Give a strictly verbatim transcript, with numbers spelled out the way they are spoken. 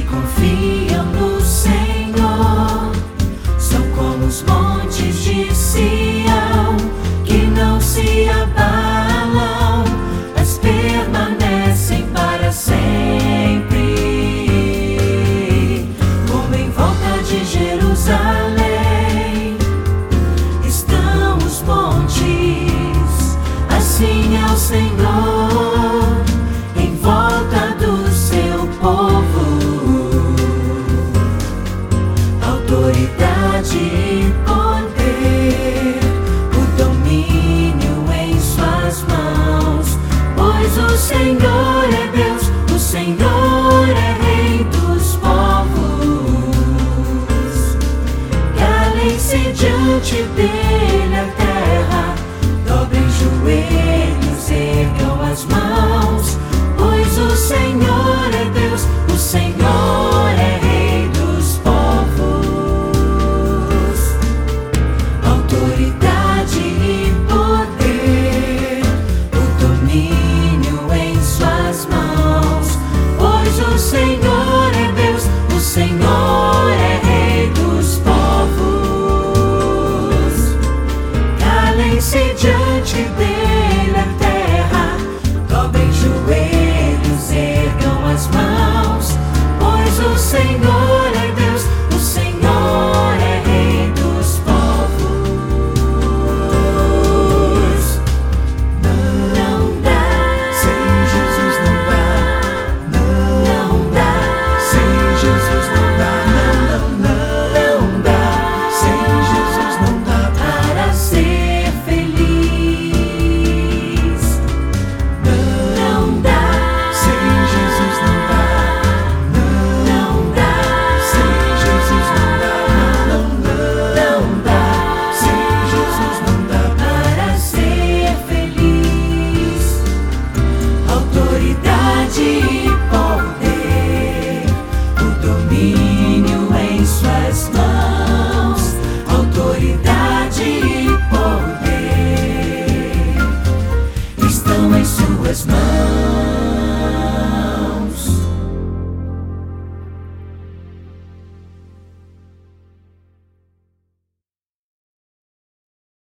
confiam no Senhor são como os montes de Sião, que não se abalam, mas permanecem para sempre. Como em volta de Jerusalém estão os montes, assim é o Senhor em volta do seu povo. Autoridade e poder, o domínio em suas mãos, pois o Senhor é Deus, o Senhor é Rei dos povos. Calem-se diante dele a terra, dobrem joelhos, ergam as mãos, pois o Senhor é Deus, o Senhor é Rei dos povos. Autoridade e poder, o domínio em suas mãos, pois o Senhor